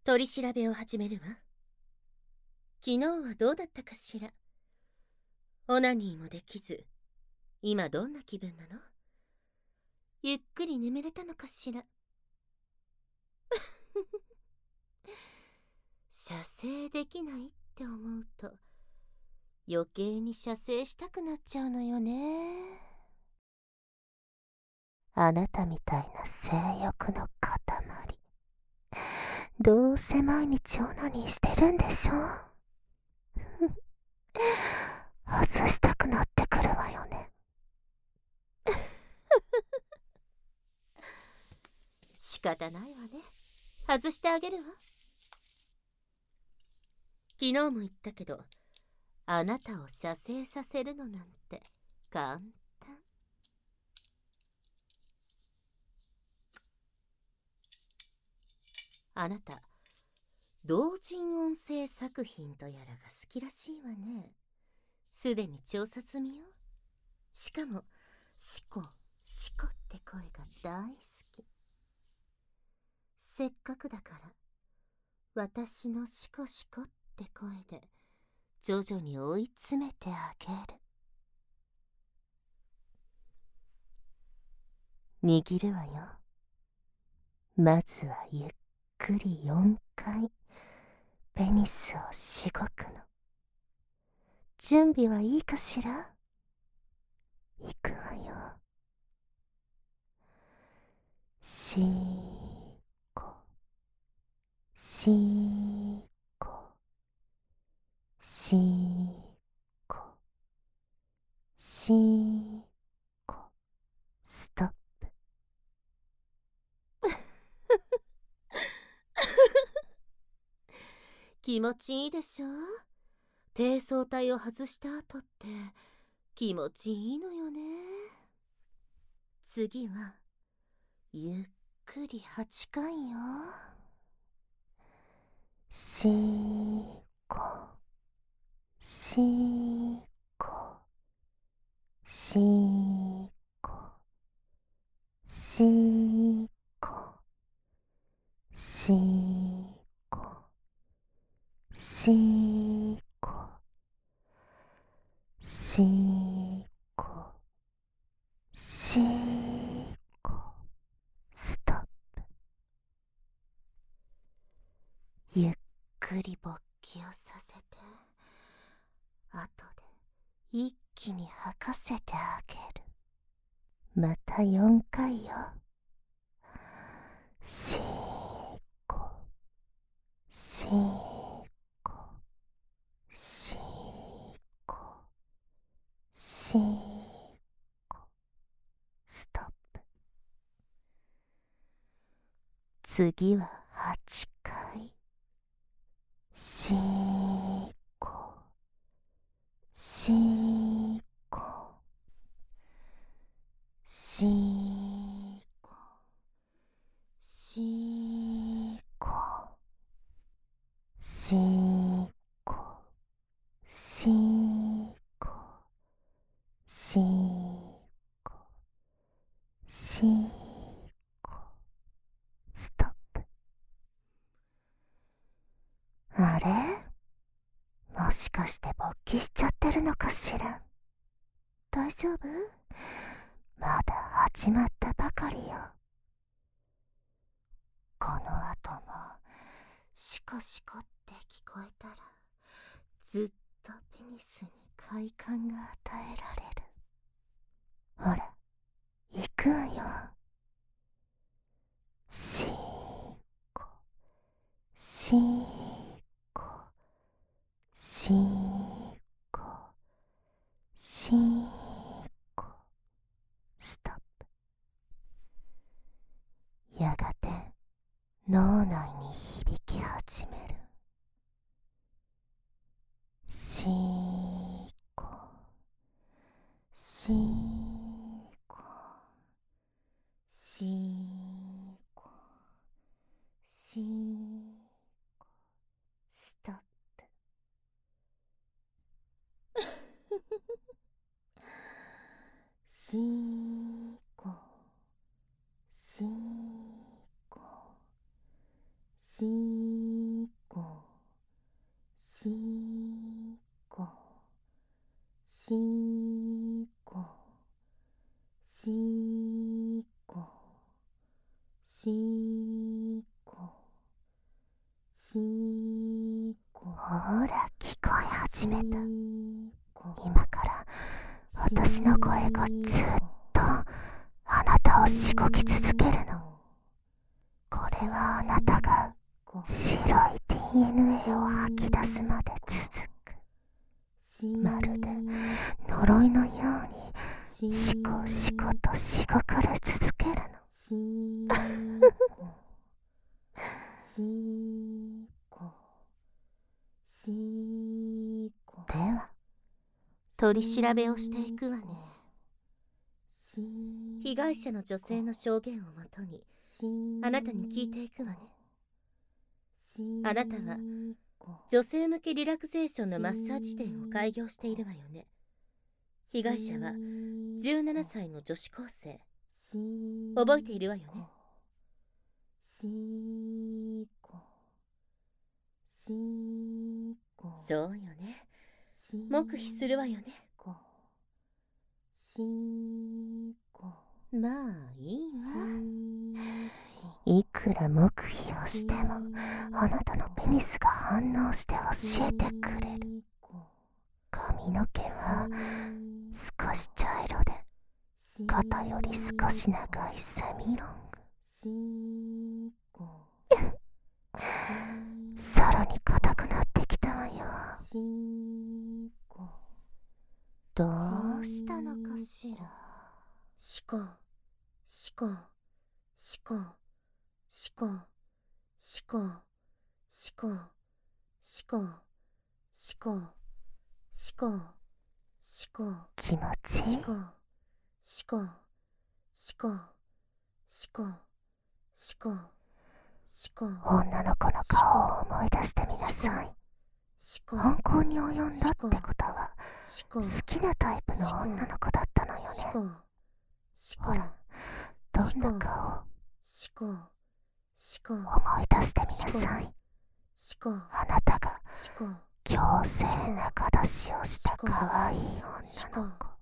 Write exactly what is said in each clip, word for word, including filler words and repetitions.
取り調べを始めるわ。昨日はどうだったかしら。オナニーもできず、今どんな気分なの？ゆっくり眠れたのかしら。射精できないって思うと余計に射精したくなっちゃうのよね。あなたみたいな性欲の塊、どうせ毎日オナニーしてるんでしょ。外したくなってくるわよね。仕方ないわね。外してあげるわ。昨日も言ったけど、あなたを射精させるのなんて簡単。あなた、同人音声作品とやらが好きらしいわね。すでに調査済みよ。しかも、シコ、シコって声が大好き。せっかくだから、私のシコシコって声で、徐々に追い詰めてあげる。握るわよ。まずはゆっくりよんかい、ペニスをしごくの。準備はいいかしら？いくわよ。しーこ、しーこ、しーこ、しーこ、ストップ。気持ちいいでしょ？低層体を外した後って気持ちいいのよね。次はゆっくりはちかいよ。しーこ、しーこ、しーこ、しーこ、しーこ、しーこ、しーこ、しーこ、ストップ。ゆっくり勃起をさせて、後で一気に吐かせてあげる。またよんかいよ。しーこ、しーこ、しーこ、しーこ、ストップ。次ははちかい。しーこ、しーこ、しーこ、しーこ、しーこ、しーこ、しーこ、しーこ、ストップ。あれ？もしかして勃起しちゃってるのかしら？大丈夫？まだ始まったばかりよ。この後もシコシコって聞こえたらずっとペニスに快感が与えられる。ほら、行くわよ。しーこ、しーこ、しーこ、しーこ、ストップ。やがて脳内に響き始める。しーこ、しーこ、しーこ、しーこ、ストップ。しーこ、しーこ、しーほら聞こえ始めた。今から私の声がずっとあなたをしごき続けるの。これはあなたが白い ディーエヌエー を吐き出すまで続く。まるで呪いのようにしこしことしごかれ続けるの。では取り調べをしていくわね。被害者の女性の証言をもとにあなたに聞いていくわね。あなたは女性向けリラクゼーションのマッサージ店を開業しているわよね。被害者はじゅうななさいの女子高生。覚えているわよね。そうよね。黙秘するわよね。まあいいわ。 いくら黙秘をしてもあなたのペニスが反応して教えてくれる。髪の毛は少し茶色で肩より少し長いセミロング。さらに硬くなってきたわよ。どうしたのかしら。 しこしこしこしこしこしこしこしこしこしこ気持ちいい。 しこしこしこしこしこしこ女の子の顔を思い出してみなさい。犯行に及んだってことは好きなタイプの女の子だったのよね。ほら、どんな顔思い出してみなさい。あなたが強制仲出しをした可愛い女の子。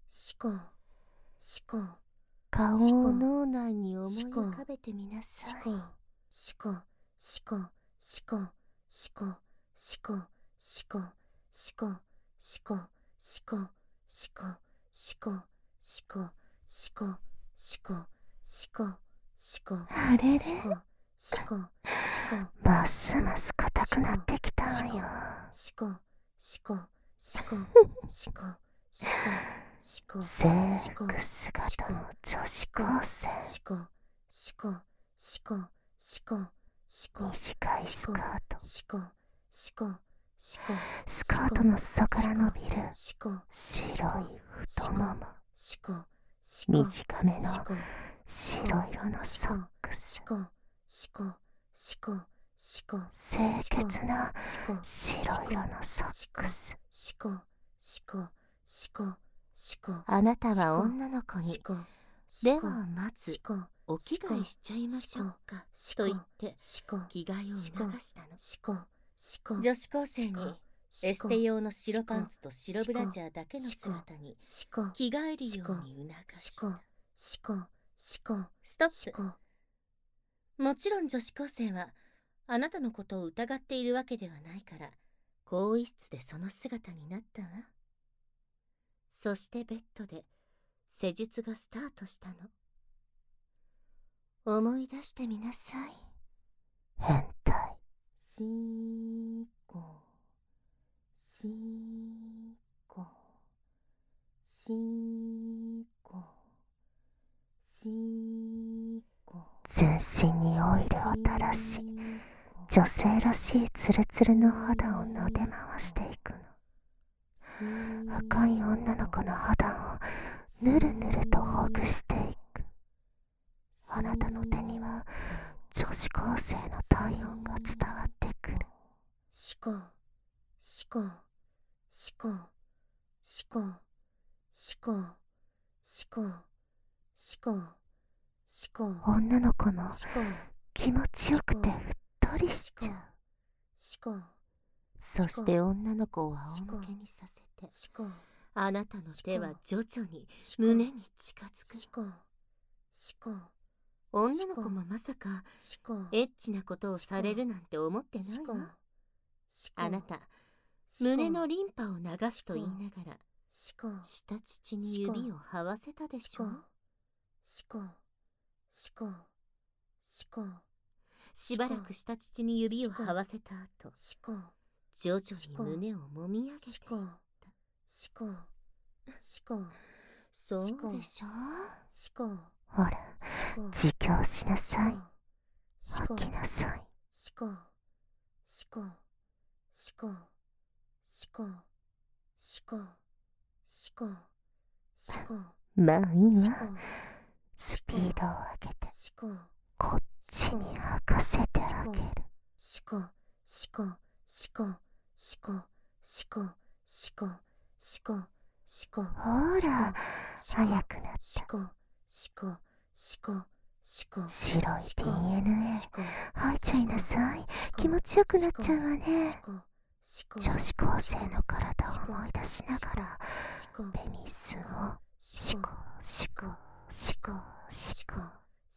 顔を脳内に思い浮かべてみなさい。 しこしこしこしこしこしこしこしこしこしこしこしこしこしこしこしこあれれ、 しこしこますます硬くなってきたわよ。 しこしこしこしこしこしこ制服姿の女子高生。 しこしこしこしこしこ短いスカート。 しこしこしこスカートの裾から伸びるしこ白い太もも。 しこ短めの白色のソックス。 しこしこしこしこ清潔な白色のソックス。 しこしこしこしこあなたは女の子に、ではまずお着替えしちゃいましょうかと言って着替えを促したの。女子高生にエステ用の白パンツと白ブラジャーだけの姿に着替えるように促した。ストップ。もちろん女子高生はあなたのことを疑っているわけではないから更衣室でその姿になったわ。そしてベッドで施術がスタートしたの。思い出してみなさい。 変態。 しこしこしこしこ全身にオイルを垂らし、女性らしいツルツルの肌を撫で回していくの。若い女の子の肌をぬるぬるとほぐしていく。あなたの手には女子高生の体温が伝わってくる。 しこしこしこしこしこしこしこしこ女の子の気持ちよくてうっとりしちゃう。 しこそして女の子を仰向けにさせて、 あなたの手は徐々に胸に近づく。しこしこ女の子もまさかエッチなことをされるなんて思ってないわ。あなた胸のリンパを流すと言いながら下乳に指を這わせたでしょ。しばらく下乳に指を這わせた後、徐々に胸をもみ上げていった。そうでしょ。 ほら、自供しなさい。吐きなさい。まあいいわ。スピードを上げてこっちに吐かせてあげる。ほら、早くなった。白い ディーエヌエー 吐いちゃいなさい。気持ちよくなっちゃうわね。女子高生の体を思い出しながらペニスをシコシコシコシコ。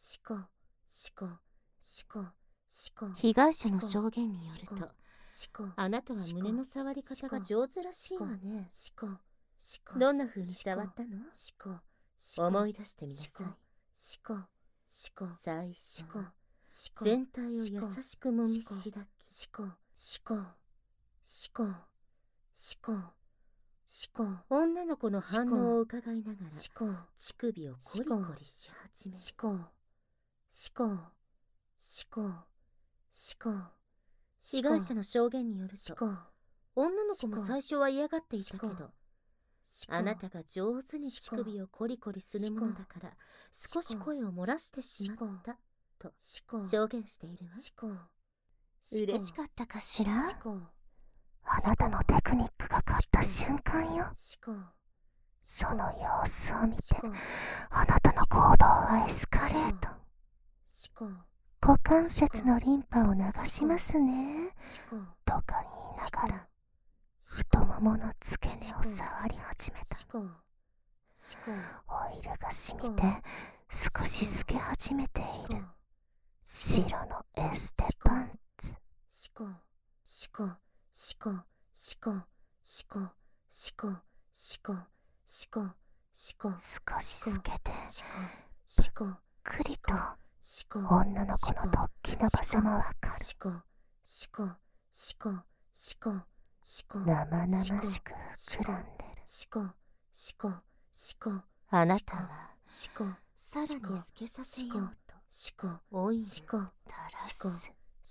被害者の証言によると、あなたは胸の触り方が上手らしいわね。どんな風に触ったの？思い出してみなさい。最初は全体を優しくもみしだき、女の子の反応を伺いながら乳首をコリコリし始める。被害者の証言によると、女の子も最初は嫌がっていたけど、あなたが上手に乳首をコリコリするものだから少し声を漏らしてしまったと証言しているわ。嬉しかったかしら？ あなたのテクニックが勝った瞬間よ。その様子を見てあなたの行動はエスカレート。股関節のリンパを流しますねとか言いながら太ももの付け根を触り始めた。オイルが染みて少し透け始めている白のエステパンツ。少し透けてぷっくりと女の子の突起の場所もわかる。生々しく膨らんでる。 あなたはさらに透けさせようとオイルを垂らす。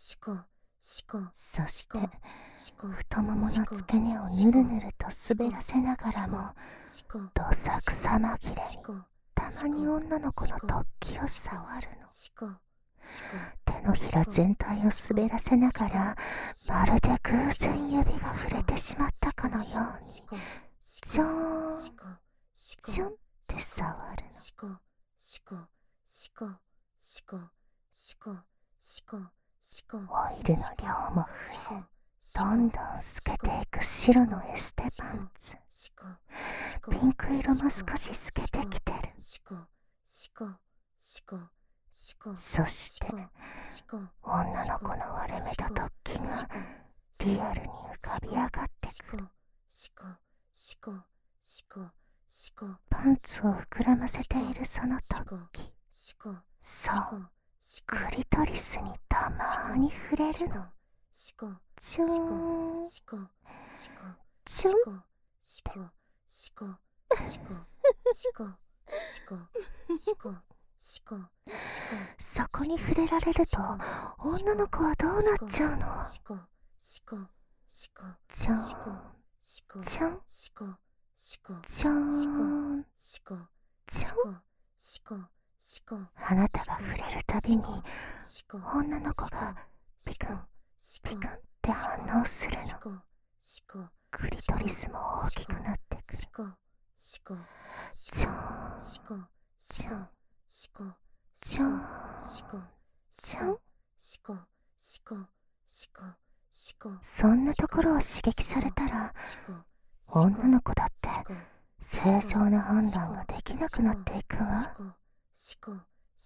そして太ももの付け根をぬるぬると滑らせながらもどさくさ紛れにたまに女の子の突起を触るの。手のひら全体を滑らせながらまるで偶然指が触れてしまったかのようにちょーんちょんって触るの。オイルの量も増えどんどん透けていく白のエステパンツ。ピンク色も少し透けてきてる。そして女の子の割れ目と突起がリアルに浮かび上がってくる。パンツを膨らませているその突起、そうクリトリスにたまーに触れるの。チューンチュンそこに触れられると女の子はどうなっちゃうの？チョーンチョンチョーンチョン。あなたが触れるたびに女の子がピクンピクンって反応するの。クリトリスも大きくなってくる。チョーンチョンチョンチョンチョン。そんなところを刺激されたら女の子だって正常な判断ができなくなっていくわ。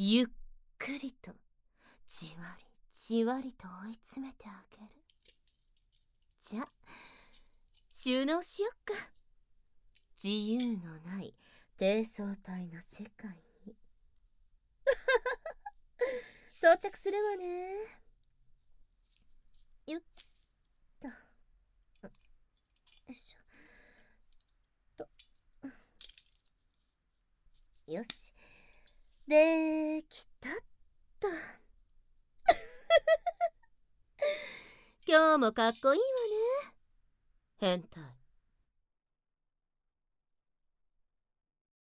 ゆっくりとじわりじわりと追い詰めてあげる。じゃ収納しよっか。自由のない低層体の世界に装着するわね。よっと、よいしょと、よし、できたっと。今日もかっこいいわね、変態。